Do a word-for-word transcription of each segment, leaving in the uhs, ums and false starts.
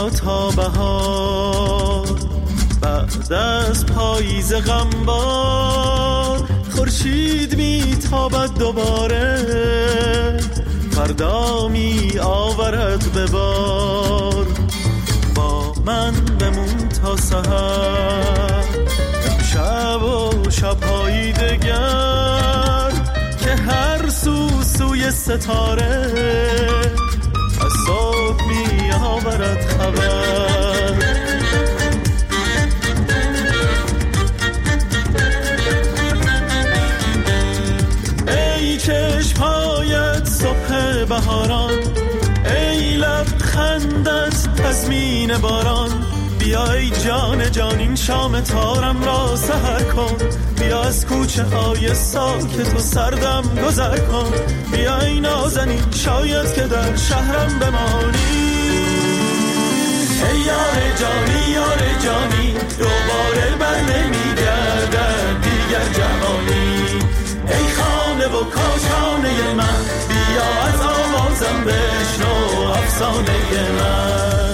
را تا بهار، بعد از پاییز غمبار خورشید میتابد دوباره، فردا می آورد به بار. با من بمون تا سحر، شب و شب‌های دگر که هر سو سوی ستاره از صبح می آورد خبر. ای چشم‌هایت صبح بهاران، ای لبخندت تضمین باران، بیا ای جان جان این شام تارم را سحر کن، بیا از کوچه های ساکت و سردم گذر کن، بیا ای نازنین شاید که در شهرم بمانی. ای یار جانی یار جانی دوباره بر نمیگردد دیگر جوانی، ای خانه و کاشانه من بیا از آوازم بشنو افسانه من.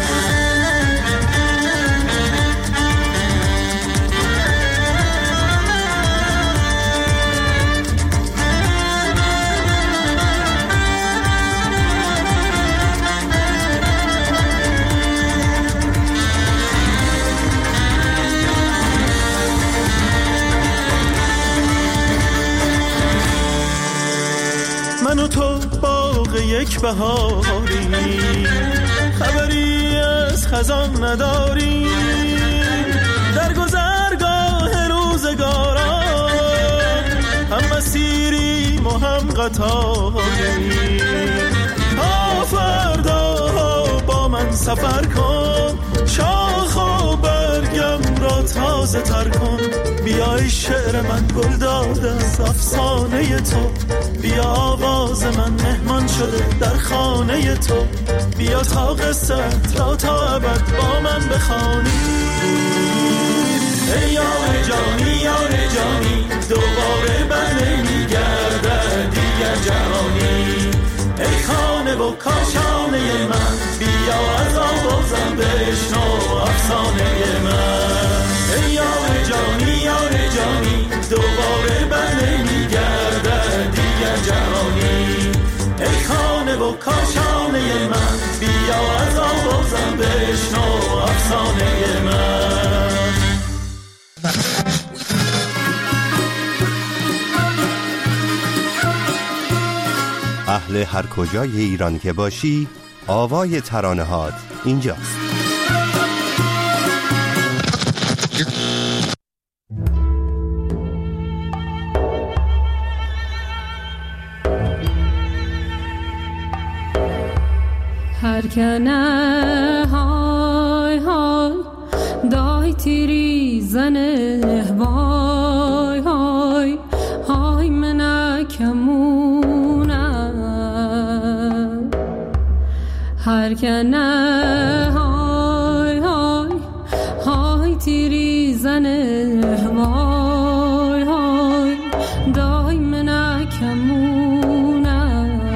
من و تو باغ یک بهاری، خبری از خزان نداری، در گذرگاه روزگاران هم مسیریم و هم قطاری. تا فردا با من سفر کن، شاخ و برگم را تازه تر کن، بیای شعر من گل داده از افسانه تو، بیا آواز من مهمان شده در خانه تو، بیا تا قصت را تا ابد با من بخوانی. ای یار جانی یار جانی دوباره بر نمیگردد دیگر جهانی، ای خانه و کاشانه من بیا از آوازم بشنو افسانه من. ای یار جانی یار جانی دوباره بر نمیگردد دیگر جهانی، ای خانه و کاشانه من بیا از آوازم بشنو افسانه من. اهل هر کجای ایران که باشی آوای ترانه هات اینجاست. هر کنه های های دای تیری زنه وای های های منکمونه، هر کنه های های های تیری زنه وای های دای منکمونه،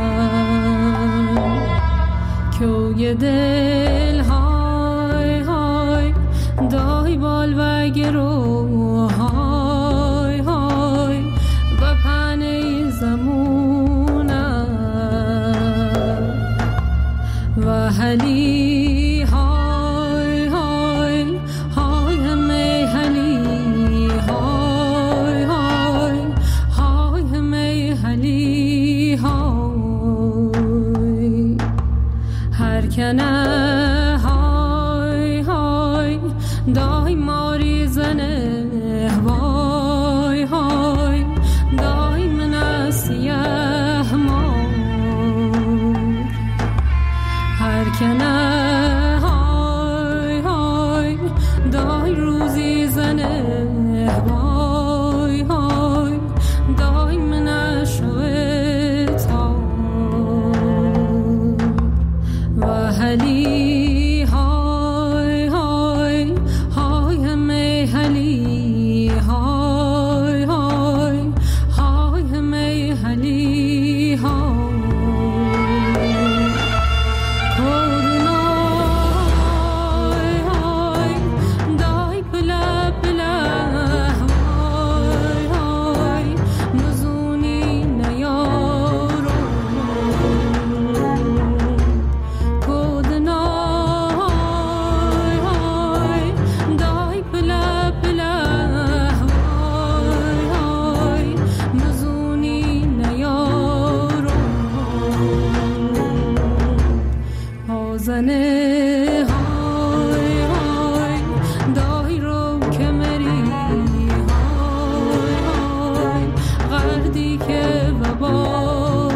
کوی دل های های دای بال و گرو های های و پنه زمونه، و هلی های های های همه هلی های های های همه هلی های هر کنه تکه و بار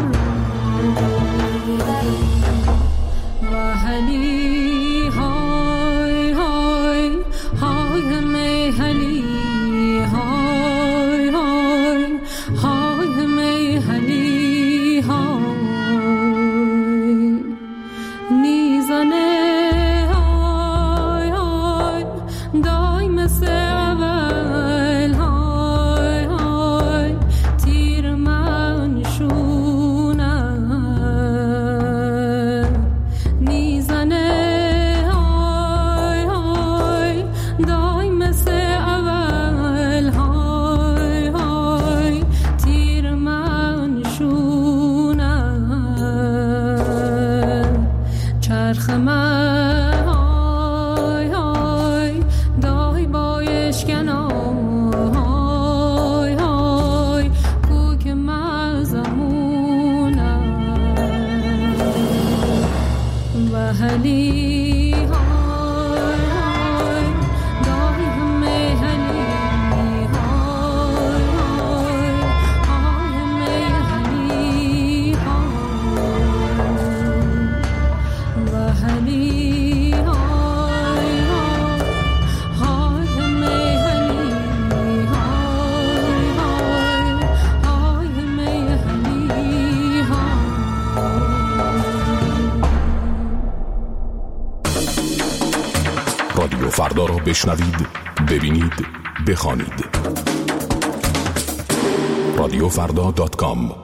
و هلی های های های میهلی های های های میهلی های نیزنه های های دای مثل اول های های تیر من شونه نیزنه های های دای مثل اول های های تیر من شونه چرخ من های های دای بایشکنا های های کوک مزمونم و هلی های های دای همه هلی های های های همه هلی های و هلی های های های همه هلی های های های همه هلی های رادیو فردا را بشنوید، ببینید، بخوانید. رادیو فردا دات کام.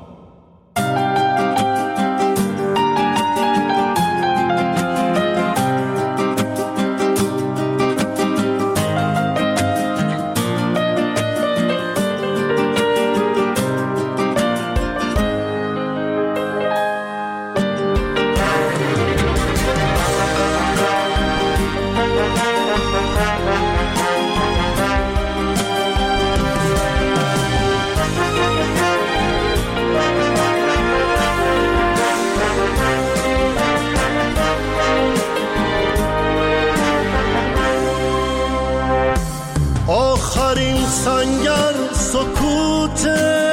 آخرین سنگر سکوت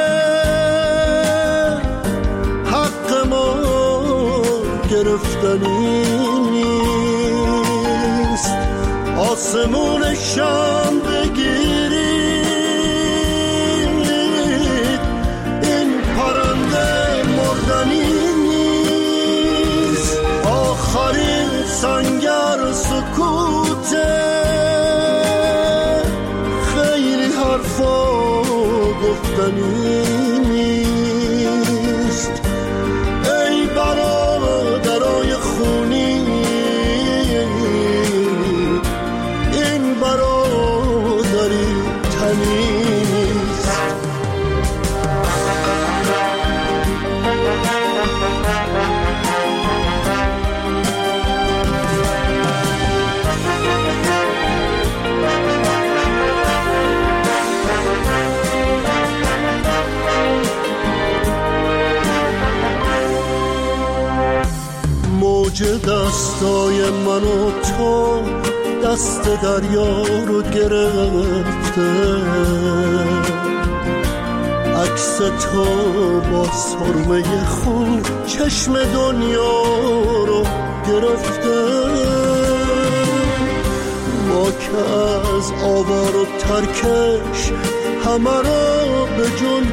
حق ما گرفتنی نیست آسمون شام بگیرید این پرنده مردنی نیست آخرین سنگر سکوت حرفا گفتنی نیست ای برادرای خونی این برادری تنی نیست موج دستای من و تو دست دریا رو گرفته عکس تو با سرمه خون چشم دنیا رو گرفته ما که از آوار و ترکش همه رو به جون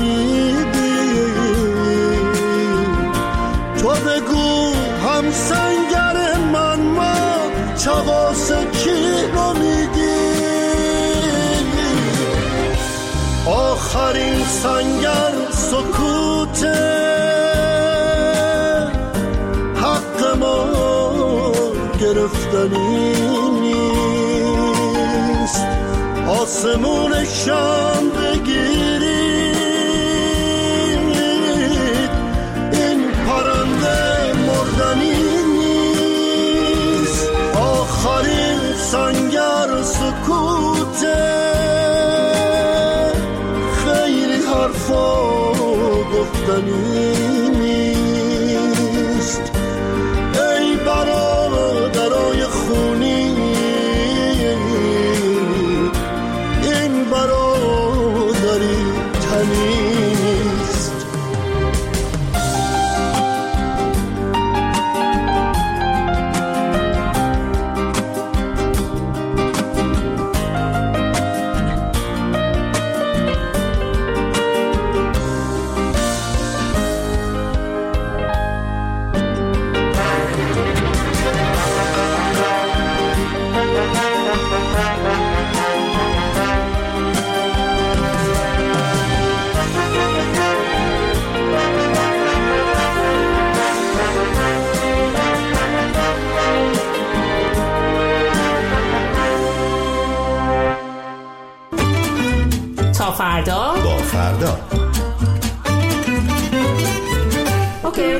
خریدیم تو بگو هم سنگر من ما چغاس کی رو میدیم آخرین سنگر سکوت حق ما گرفتنی نیست آسمون شام بگیرید این پرنده مردنی نیست آخرین سنگر سکوت خیلی حرفا گفتنی نیست ای برادرای خونی این برادری تنی نیست فردا. اوکی.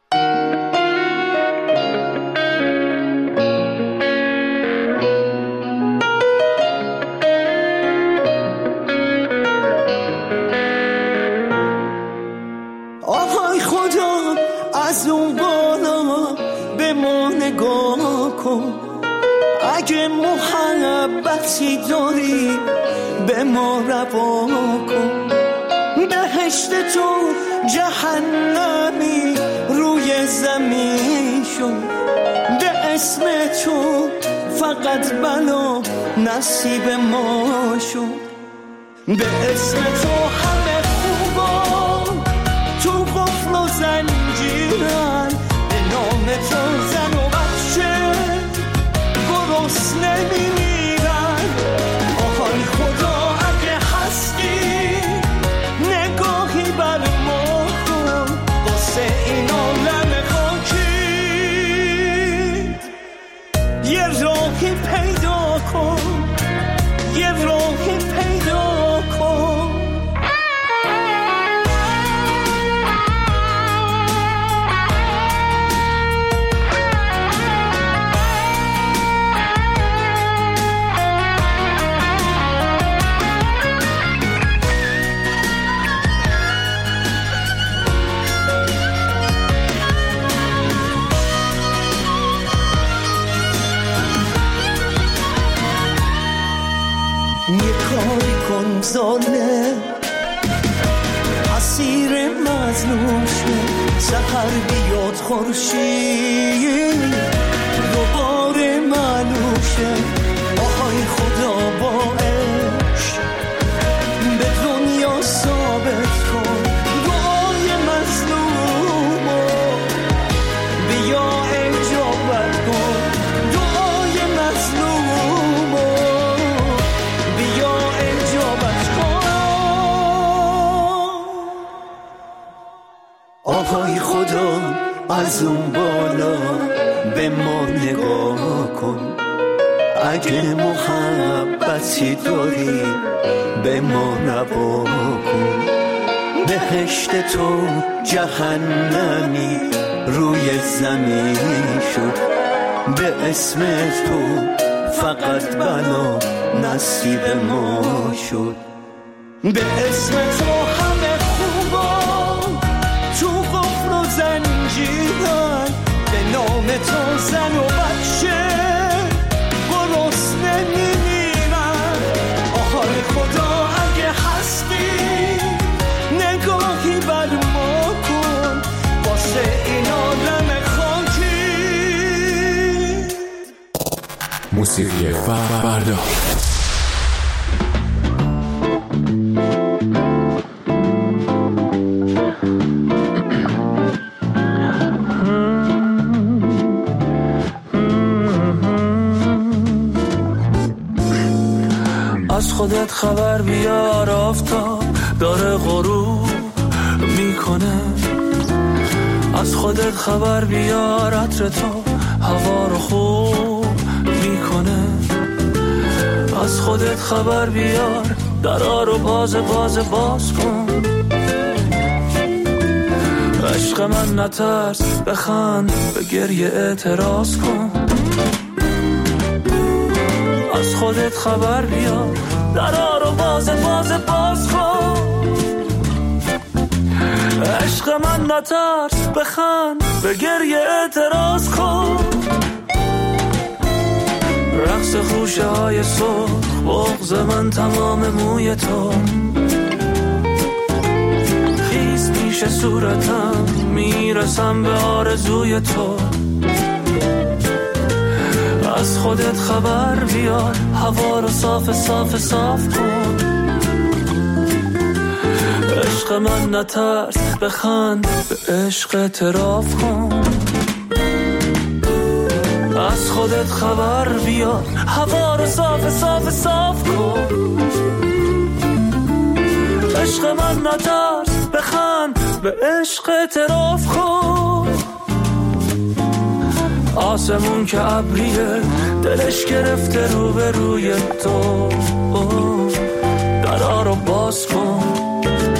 آهای خدا از اون بالا به ما نگاه کن، اگه محبتی داری به ما روا کن. بهشت تو جهنمی روی زمین شد، به اسم تو فقط بلا نصیب ما شد. به اسم تو همه خوبا تو قفل و زنجیرن، به نام تو زن و بچه گرسنه میمیرن. آهای خدا اگه هستی نگاهی بر ما کن، واسه این عالم خاکی یه راهی پیدا کن، یه راهی پیدا کن. یه کاری کن ظالم اسیر مظلوم شد، سحر بیاد خورشید دوباره معلوم شد. آهای خدا با عشق به دنیا ثابت کن، دعای مظلومو بیا اجابت کن، دعای مظلومو بیا اجابت کن. آهای خدا از اون بالا به ما نگاه کن، اگه محبتی داری به ما روا کن. بهشت تو جهنمی روی زمین شد، به اسم تو فقط بلا نصیب ما شد. به اسم تو همه خوبا تو قفل و زنجیرن، به نام تو زن و بچه گرسنه میمیرن. آهای خدا اگه هستی نگاهی بر ما کن، واسه این عالم خاکی. موسیقی فردا. از خودت خبر بیار، آفتاب داره غروب میکنه. از خودت خبر بیار، عطر تو هوا رو خوب میکنه. از خودت خبر بیار، درا رو باز باز باز کن. عشق من نترس، بخند، به گریه اعتراض کن. از خودت خبر بیار، درا رو باز باز باز کن. عشق من نترس، بخند، به گریه اعتراض کن. رقص خوشه های سرخ، بغض من تمام موی تو. خیس میشه صورتم، میرسم به آرزوی تو. از خودت خبر بیار، هوا رو صاف صاف صاف کن. عشق من نترس، بخند، به عشق اعتراف کن. از خودت خبر بیار، هوا رو صاف صاف صاف کن. عشق من نترس، بخند، به عشق اعتراف کن. آسمون که ابریه، دلش گرفته رو به روی تو. درا رو باز کن.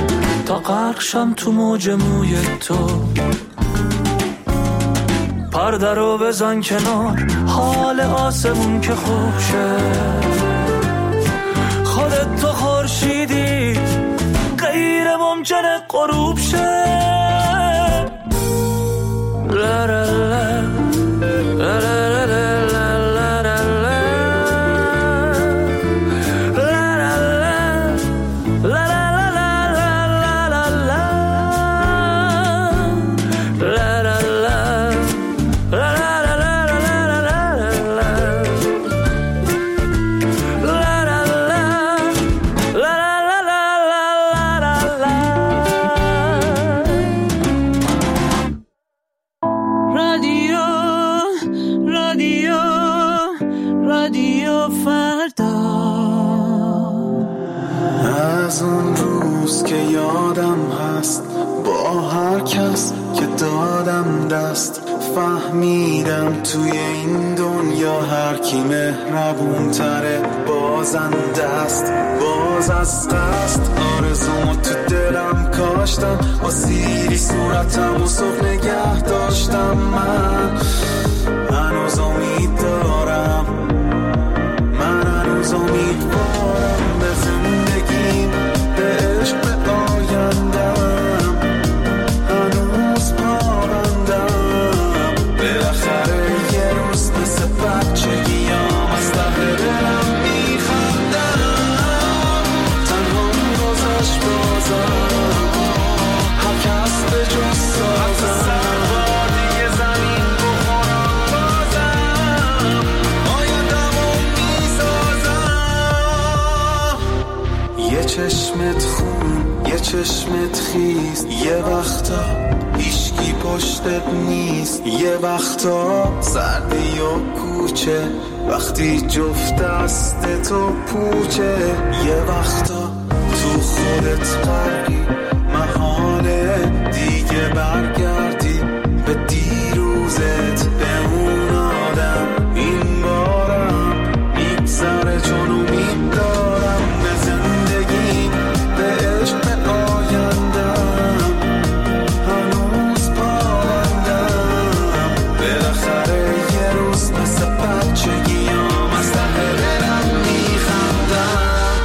تا غرقشم تو موج موی تو. پرده رو بزن کنار، حال آسمون که خوب شه. خودت تو خورشیدی غیر ممکنه غروب شه. لا لا لا لا لا لا فهمیدم توی این دنیا هر کی مهربون تره بازنده است. باز از قصد آرزومو تو دلم کاشتم، با سیری صورتم و صبح نگه داشتم. من هنوز امید دارم، من هنوز امیدوارم به زندگیم، به عشق، به آیندم. هنوز پابندم، بالاخره یه روز مثل بچگیام از ته دلم میخندم. تنهام گذشت بازم، هر کس به جز سازم. دیگه زمین بخورم بازم، آیندمو میسازم. یه چشمت خون، یه چشمت خیز، یه وقتا هیچکی پشتت نیست. یه وقتا سردی و کوچه وقتی جفت دست تو پوچه. یه وقتا تو خودت غرقی، محاله دیگه برگردی به دیروزت، به اون آدم. این بارم میگذره چون امید دارم به زندگی، به عشق، به آیندم. هنوز پابندم، بالاخره یه روز مثل بچگیام از ته دلم میخندم.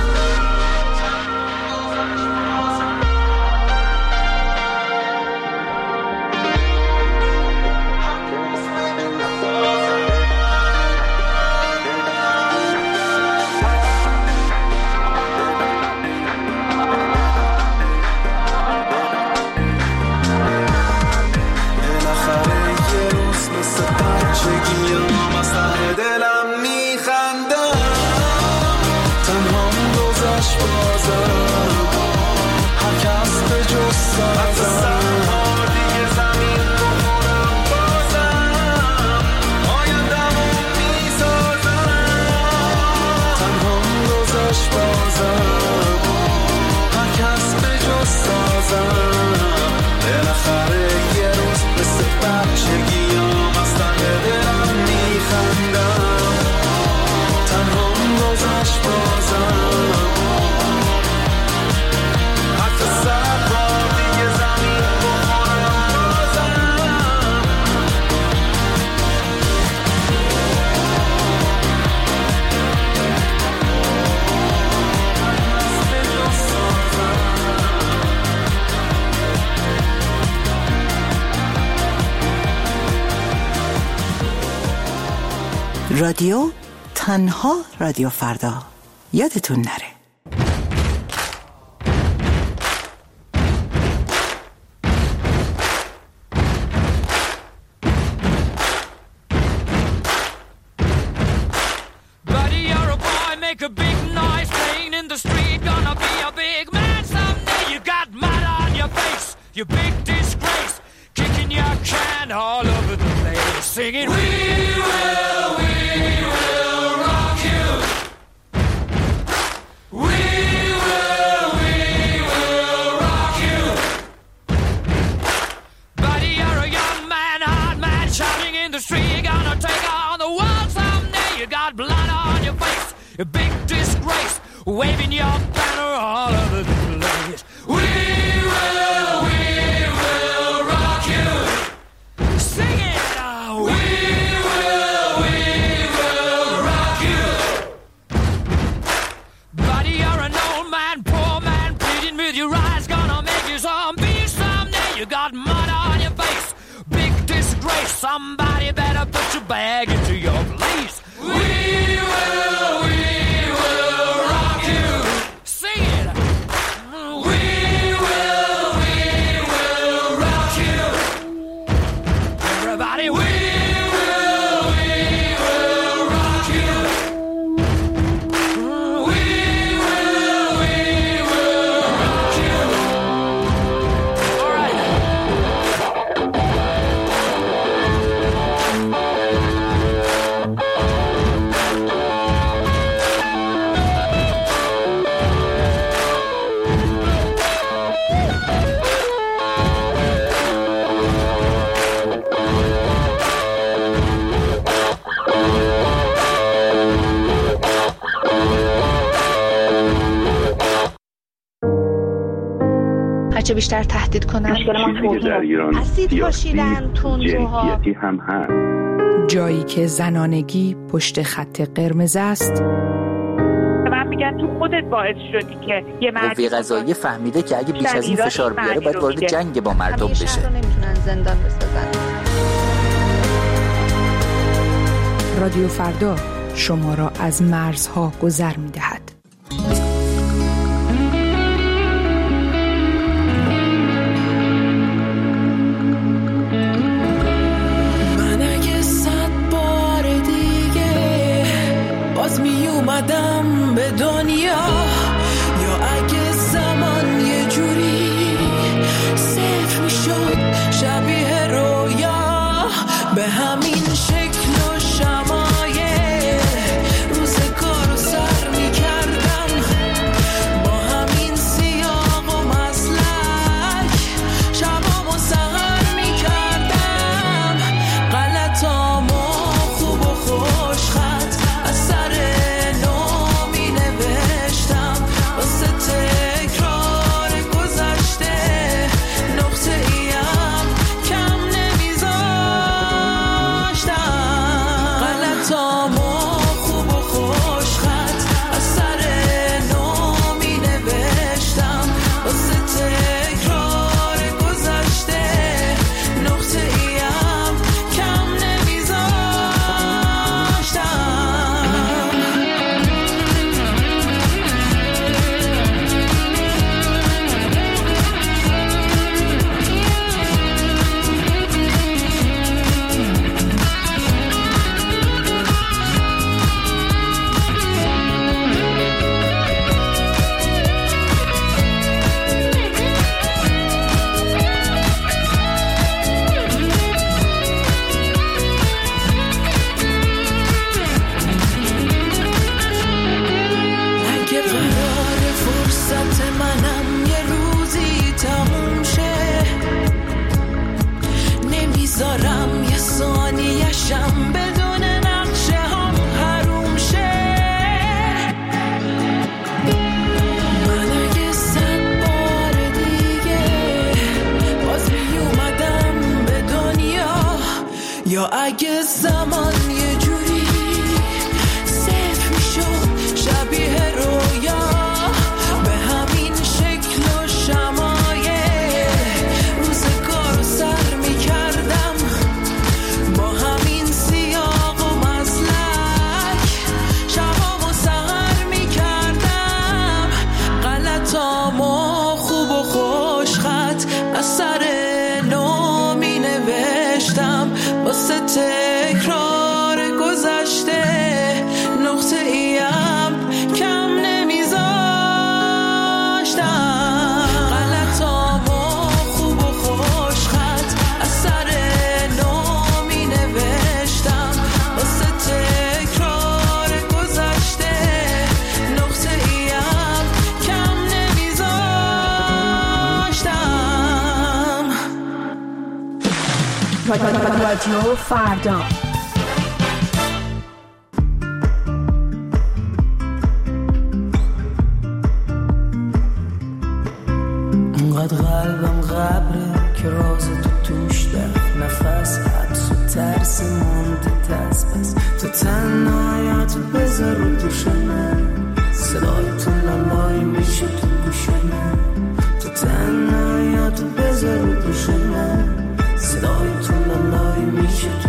رادیو تنها رادیو فردا، یادتون نره. Singing, we will, we will rock you. We will, we will rock you. Buddy, you're a young man, hard man, shouting in the street. You're gonna take on the world someday. You got blood on your face, a big disgrace, waving your banner all over the place. We will. somebody better put your bag into your place. We will, we will rock you. Sing it. We will, we will rock you. Everybody, we will, we will rock you. We will, we will rock you. All right. هرچه بیشتر تهدید کنن مشکل ما توهین در ایران اسید پاشیدن تندروها جنسیتی هم هست. جایی که زنانگی پشت خط قرمز است. من میگن تو خودت باعث شدی که یه مرد قوه قضاییه فهمیده که اگه بیش از این فشار بیاره باید وارد جنگ با مردم بشه. همیشه رو نمیتونن زندان بسازن. رادیو فردا شما را از مرزها گذر می‌دهد. من اگه صد بار دیگه باز می اومدم به دنیا، یا اگه زمان یه جوری صفر می شد شبیه رویا، به همین شکل و شمایه روزگارو سر می کردم، با همین سیاق و مسلک شبامو سهر می کردم، غلطامو خوب و خوش خط از سر نو می نوشتم، واسه تکرار گذشته نقطه ایم کم نمیذاشتم، غلطامو خوب و خوش خط از سر نو می نوشتم، واسه تکرار گذشته نقطه ایم کم نمیذاشتم. اگه قرار فرصت منم یه روزی تموم شه، نمیذارم یه ثانیه‌شم بدون نقشه هم حروم شه. من اگه صد بار دیگه باز می اومدم به دنیا، یا اگه زمان یه جوری صفر می شد شبیه رویا، به همین شکل و شمایه روزگارو سر می کردم، با همین سیاق و مسلک شبامو سهر می کردم، غلطامو خوب و خوش خط از سر نو می نوشتم، واسه تکرار گذشته نقطه ایم کم نمیذاشتم، غلطامو خوب و خوش خط از سر نو می نوشتم، واسه تکرار گذشته نقطه ایم کم نمیذاشتم. رادیو فردا. انقدر قلبم قبره که راز تو توش در نفس حبس و ترس مونده تز، پس تو تنهایت بذار رو دوش من، صدای تو لالای میشه تو گوش من، تو تنهایت بذار رو دوش من، صدای تو لالای میشه تو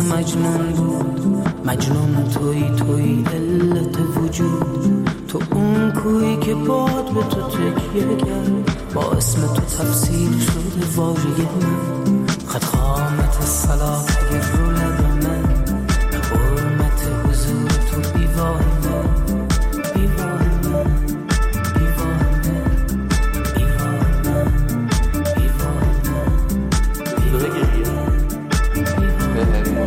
مجنون بود، مجنون توی توی علت وجود، تو اون کویی که باد به تو تکیه کرد، با اسم تو تفسیر شده واژه من، خط خامت صلات اگر رو لب من، حرمت حضور تو بیوار من، بیوار من، بیوار من، بیوار من، بیوار من، بیوار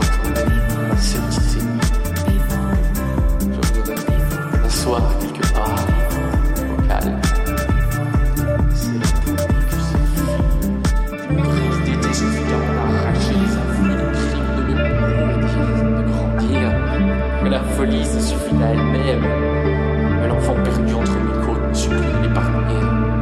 quelque part, au calme. L'idée suffit d'avoir arraché les infos de film de me de grandir. Mais la folie, ça suffit à elle-même. Mais l'enfant perdu entre mes côtes me supplie de l'épargner.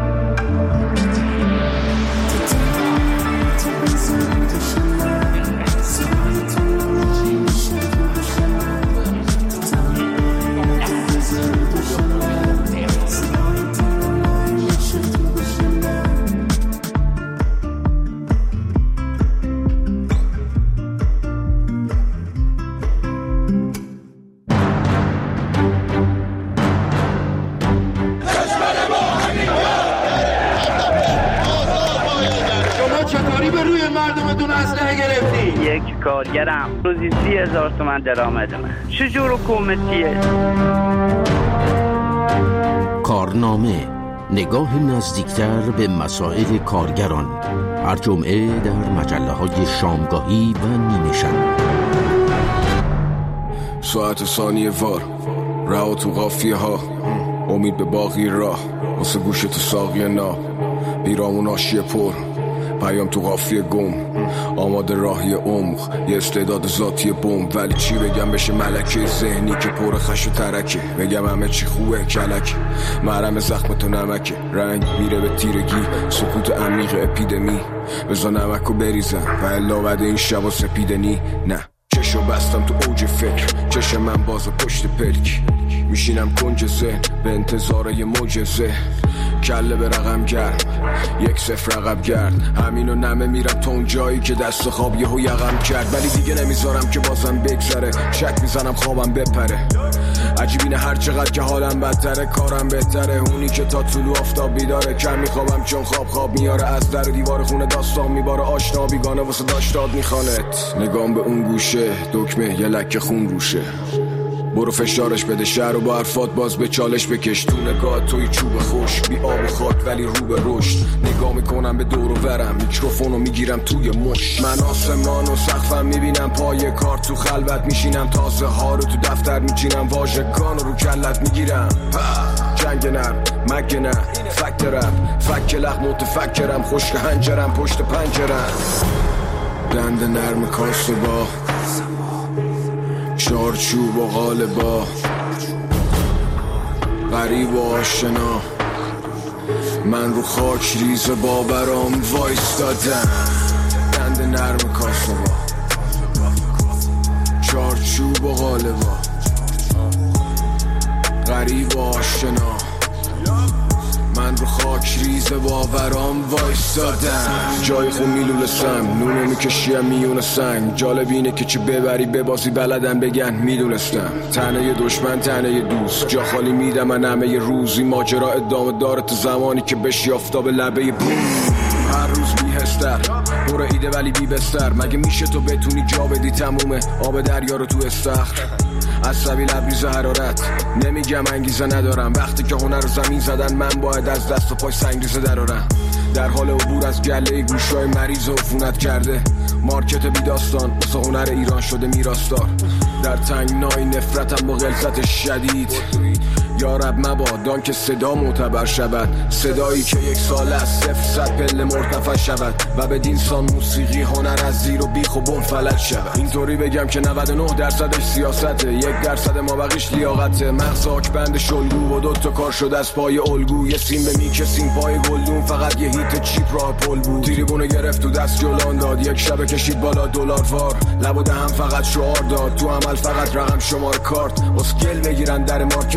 کارگرم روزی سی هزار تومن درآمدمه. چجور حکومتیه؟ کارنامه، نگاه نزدیکتر به مسائل کارگران، هر جمعه در مجله های شامگاهی و نیمه شب. ساعت ثانیه وار رها تو قافیه ها، امید به باقی راه، واسه گوش تو ساقی نا، پیرامون آشیه پر، پیام تو قافیه گم، آماده راهی عمق، یه استعداد ذاتی بوم. ولی چی بگم بشه ملکه ذهنی که پر خش و ترکه، بگم همه چی خوبه کلک، مرهم زخم تو نمکه، رنگ میره به تیرگی، سکوت عمیق اپیدمی، بزا نمکو بریزم و الا بعد این شبا سپیدنی. نه چشو بستم تو اوج فکر، چشم من باز پشت پلک، میشینم کنج ذهن به انتظار یه معجزه، کله به رقم گرم، یک صفر رقم گرد، همینو نمه میرم تا اون جایی که دست خواب یهو یقم کرد. ولی دیگه نمیذارم که بازم بگذره، شک میزنم خوابم بپره، عجیبینه هر چقدر که حالم بدتره کارم بهتره، اونی که تا طلوع آفتاب بیداره، کم میخوابم چون خواب خواب میاره، از در دیوار خونه داستان میباره، آشنا بیگانه واسه داشتاد میخوانت، نگام به اون گوشه دکمه یه لکه خون روشه، برو فشارش بده شهر و با حرفات باز به چالش بکش، تو نگاه توی چوب خوش، بی آب و خاک ولی رو به رشد، نگاه میکنم به دور و برم، میکروفونو میگیرم توی مش، من آسمان و سقفم میبینم، پای کار تو خلوت میشینم، تازه ها رو تو دفتر میچینم، واژگان رو کلت میگیرم، جنگ نرم مگه نه فکت رم، فک لخ متفکرم، خشک هنجرم پشت پنجرم، دند نرم کاسه با چارچوب و غالبا، غریب و آشنا، من رو خاک ریز باورام وایستادم، دند نرم کاسه با چارچوب و غالبا، غریب و آشنا، من رو خاک ریز باورام وایستادم، جای خون میلولستم، نونه میکشیم میون سنگ، جالب اینه که چه ببری ببازی بلدن بگن میدونستم، تنه دشمن تنه دوست، جا خالی میدم من همه روزی، ماجرا ادامه داره تا زمانی که بشی آفتاب لبه بوم، هر روز بیهستر برو ایده ولی بی بستر، مگه میشه تو بتونی جا بدی تمومه آب دریا رو تو استخر، عصبی لبریز حرارت، نمیگم انگیزه ندارم، وقتی که هنر رو زمین زدن من باید از دست و پای سنگریزه درارم، در حال عبور از گله گوشای مریض و عفونت کرده، مارکت بی داستان واسه هنر ایران شده میراستار، در تنگنای نفرتم با غلظت شدید، یا رب مبادان که صدا معتبر شود، صدایی که یک سال از صفر صد پله مرتفع شود و به دینسان موسیقی هنر از زیر و بیخ و بم فلج شود، اینطوری بگم که نود و نه درصدش سیاسته، یک درصد ما بقیش لیاقته، مغز آکبند شلگو و دوتا کار شد از پای الگو، یه سیم به میکه سیم پای گلدون، فقط یه هیت چیپ راه پل بود، تریبونو گرفت تو دست جلان داد، یک شب کشید بالا دلار وار، لب و دهن فقط شعار داد، تو عمل فقط رقم شمار کارت، واسه گل بگیرن در مارکتی رو که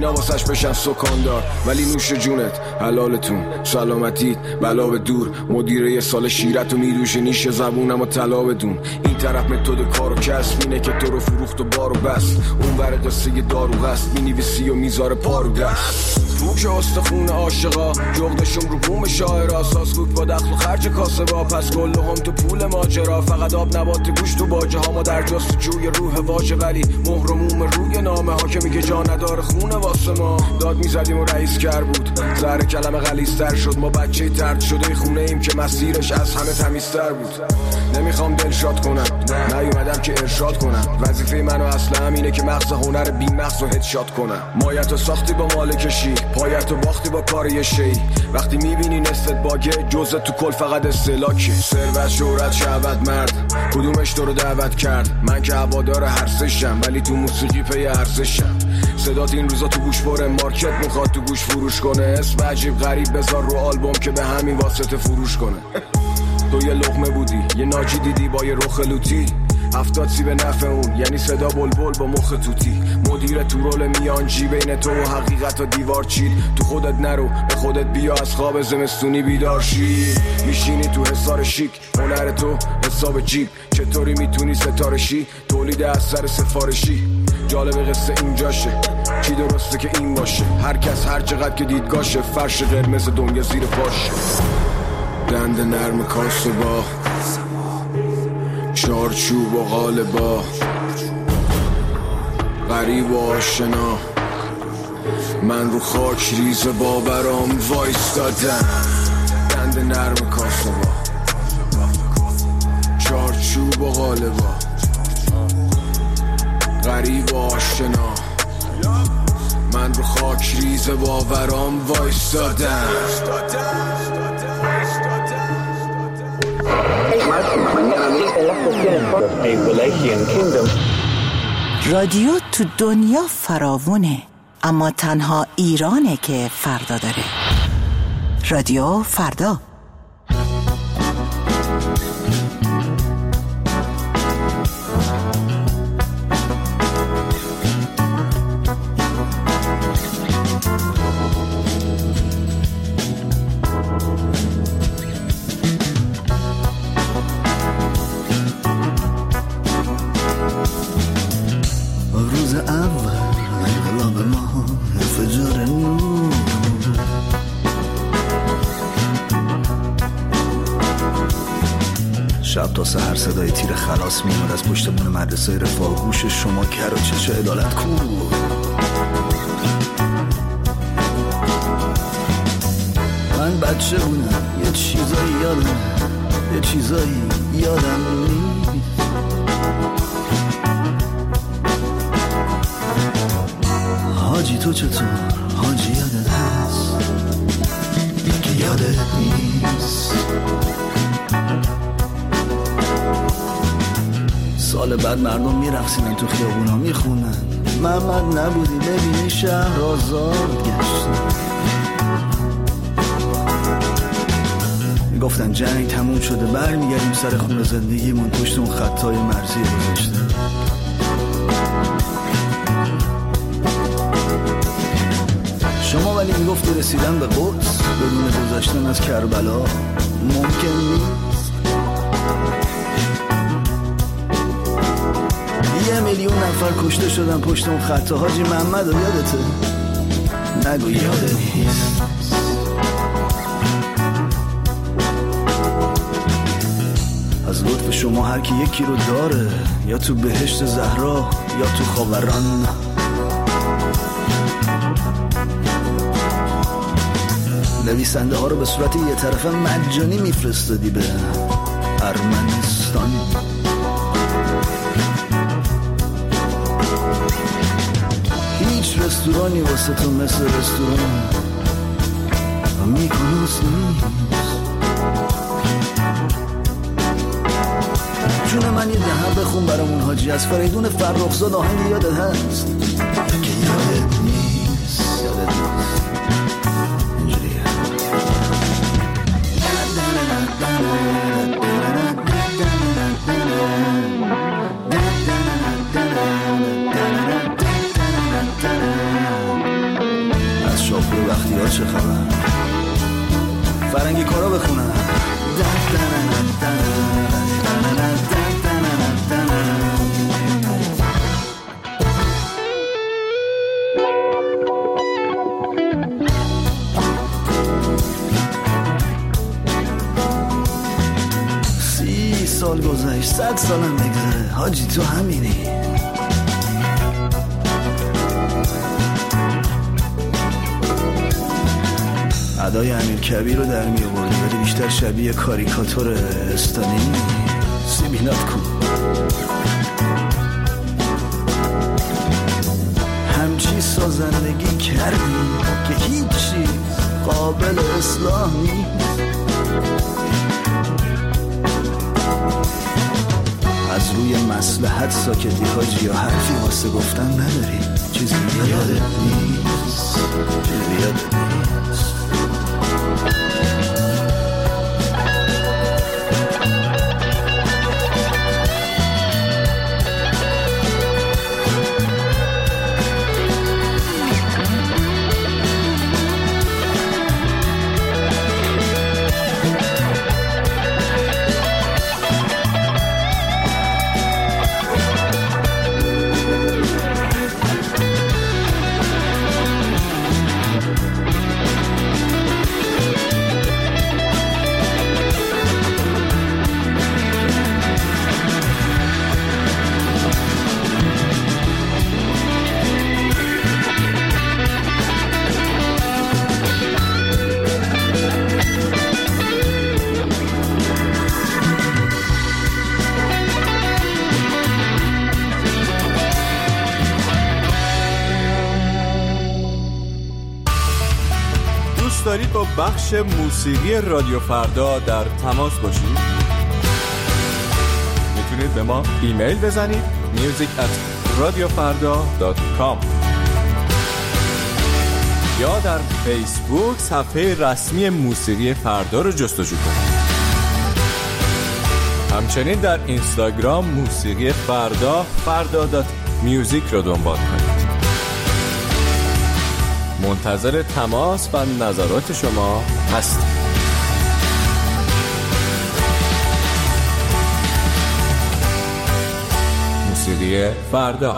اینا واسش بشن سکاندار. ولی نوش جونت حلالتون سلامتیت بلا به دور. مدیره یه سال شیرت و میدوشه نیش زبونم و طلا بدون. این طرف متد کار و کسب اینه که تو رو فروخت و بارو بست. اون ور قصه دارو هست مینویسی و میذاره پارو دست. تو که استخون عاشقا جغدشون رو بوم شاعر اساس بود با دخل و خرج کاسه با. پس گل هم تو پول ماجرا فقط آب نبات گوشت و باجه ها. ما در جستجوی روح واژه ولی مهر و موم روی نامه ها که میگه جا نداره خونه واسه ما. داد میزدیم و رئیس کر بود زهر کلمه غلیظ‌تر شد. ما بچه طرد شده خونه ایم که مسیرش از همه تمیزتر بود. نمیخوام دلشاد کنم نیومدم که ارشاد کنم. وظیفه منو اصلا همینه که مغز هنر بی مغز رو هدشات کنم. مایتو ساختی با مالکشی پایتو باختی با کار یه شی. وقتی میبینی نستت باگه جزء تو کل فقط استلاکه. ثروت شهرت شهوت مرد کدومش تو رو دعوت کرد؟ من که هوادار هر سشم ولی تو موسیقی پی ارزشم. صدات این روزا تو گوش بره مارکت میخواد تو گوش فروش کنه. اسم عجیب غریب بذار رو آلبوم که به همین واسطه فروش کنه. تو یه لقمه بودی یه ناجی دیدی با یه رخ لوتی. هفتاد سی به نفع اون یعنی صدا بلبل با مخ توتی. مدیر تو رول میانجی بین تو و حقیقت و دیوار چید. تو خودت نرو به خودت بیا از خواب زمستونی بیدار شی. میشینی تو حصار شیک هنر تو حساب جیب. چطوری میتونی ستاره شی تولید اثر سفارشی. جالب قصه اینجاشه چی درسته که این باشه. هر کس هر چقدر که دیدگاشه فرش قرمز دنیا زیر پاشه. دند نرم کاسه با چارچوب و غالبا غریب و آشنا. من رو خاک ریز باورام وایستادم. دند نرم کاسه با چارچوب و غالبا غریب و آشنا. من رو خاک ریز باورام وایستادم. رادیو تو دنیا فراوونه اما تنها ایرانه که فردا داره. رادیو فردا. شب تا سحر صدای تیر خلاص میاد از پشت بون مدرسه رفاه. گوش شما کر و چشه عدالت کو. من بچه بودم یه چیزایی یادم یه چیزایی یادم نیست. حاجی تو چطور؟ حاجی یادت هست که یادت نیست. سال بعد مردم میرقصیدن تو خیابونا میخونن محمد نبودی ببینی شهر آزاد گشتن. گفتن جنگ تموم شده برمیگردیم سر خون زندگیمون پشت اون خطای مرزی گذاشته. شما ولی میگفتی رسیدن به قدس بدون گذشتن از کربلا ممکن نیست. یه میلیون نفر کشته شدن پشت اون خطا. حاجی محمد رو یادته؟ نگو یاده نیست. از لطف شما هر کی یکی رو داره یا تو بهشت زهرا یا تو خاوران. نویسنده ها رو به صورت یه طرفه مجانی میفرستادی به ارمنستان. هیچ رستورانی واسه تو مثل رستوران میکنوس نیست. جون من یه دهن بخون برامون حاجی از فریدون فرخزاد آهنگ یادت هست که یادت نیست. یادت نیست اینجوریه. سال گذشت، صد سالم بگذره، حاجی تو همینی. ادای امیر کبیر رو در می آوردی ولی بیشتر شبیه کاریکاتور استالینی. سیبیلات کن. همچی سازندگی کردی که هیچ چیز قابل اصلاح نیست. از روی مصلحت ساکتی حاجی، یا حرفی واسه گفتن نداری؟ چیزی یادت نیست، چیزی یادت نیست. دارید با بخش موسیقی رادیو فردا در تماس باشید؟ میتونید به ما ایمیل بزنید میوزیک ات رادیو فردا دات کام یا در فیسبوک صفحه رسمی موسیقی فردا رو جستجو کنید. همچنین در اینستاگرام موسیقی فردا فردا دات میوزیک رو دنبال کنید. منتظر تماس و نظرات شما هستیم. موسیقی فردا.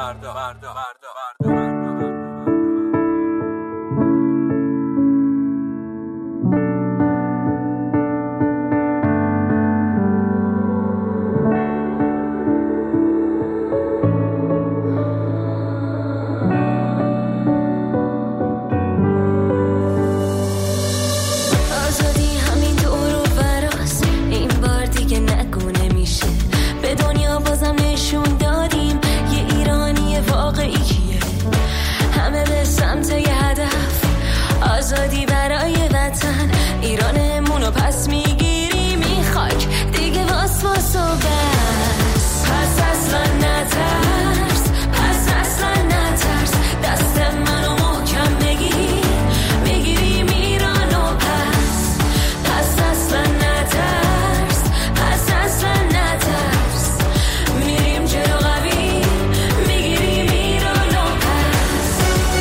آزادی برای وطن، ایرانمونو پس میگیری میخاک دیگه واس واس و بس. پس اصلا نترس، پس اصلا نترس، دست منو محکم بگیر میگیریم ایرانو پس. پس اصلا نترس، پس اصلا نترس، میریم جلو قوی میگیریم ایرانو پس.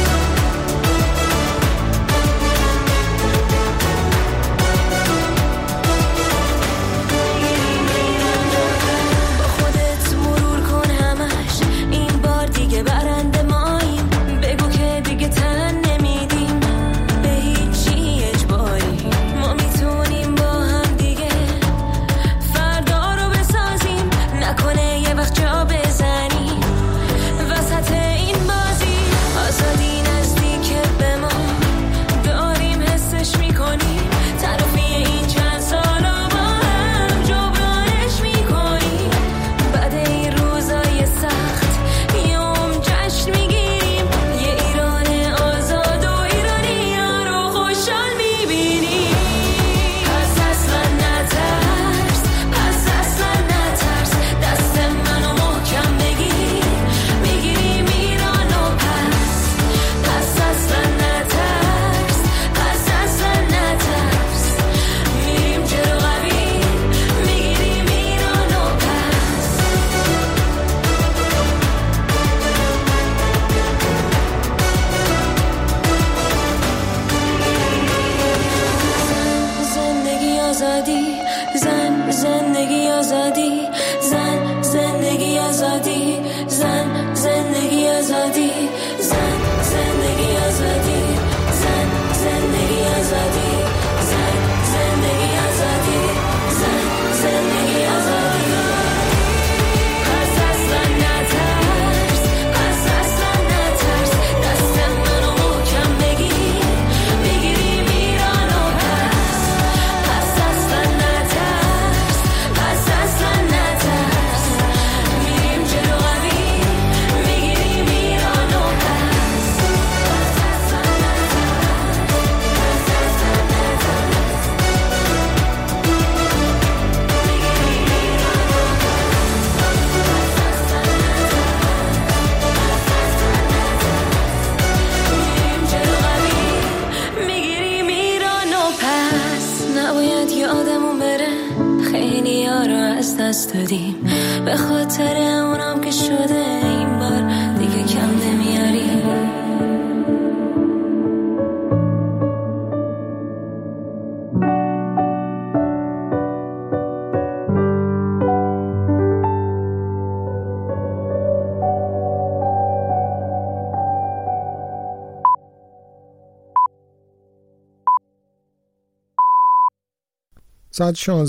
زن زندگی آزادی، زن زندگی آزادی، زن زندگی آزادی، زن زندگی آزادی، زن زندگی آزادی، زن زندگی آزادی، زن زندگی آزادی. از دست دادیم، به خاطر اونم که شده این بار دیگه کم نمیاریم. ساعت شانزده